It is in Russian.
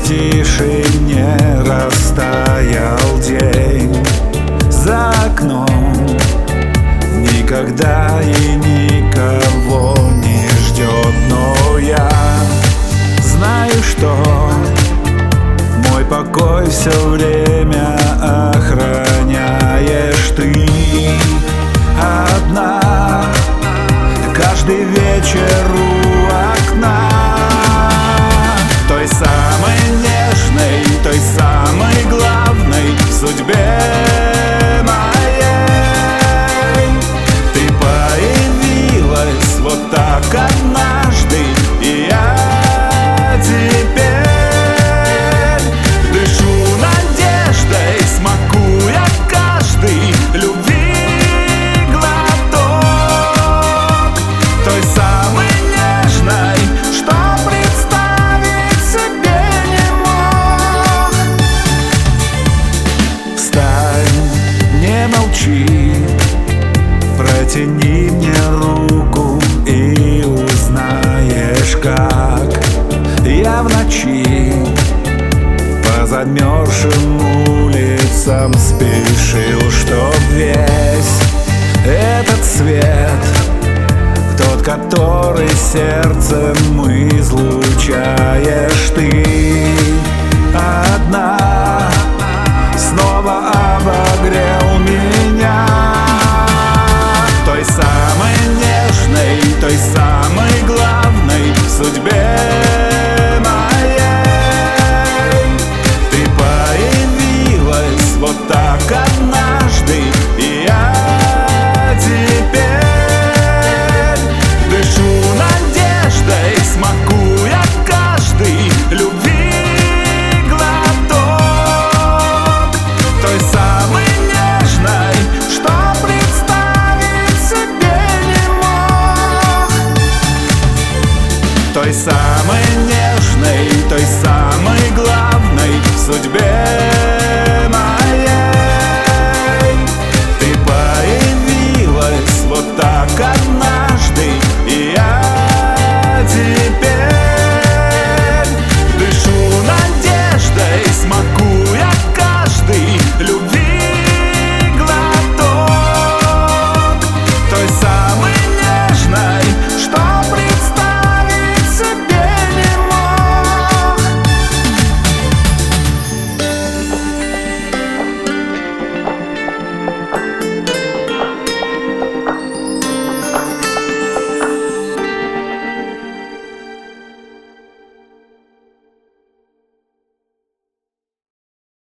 тишине растаял день за окном. Никогда и никого не ждет, но я знаю, что мой покой все время охраняешь ты одна. Каждый вечер у окна, той самой нежной, той самой главной в судьбе моей. Ты появилась вот так однажды, и я теперь дышу надеждой, смакуя каждый любви глоток, той самой нежной, что представить себе не мог. Встань, не молчи, протяни мне руку и узнаешь, как я в ночи по замерзшим улицам спешил, чтоб весь этот свет, тот, который сердцем излучаешь ты,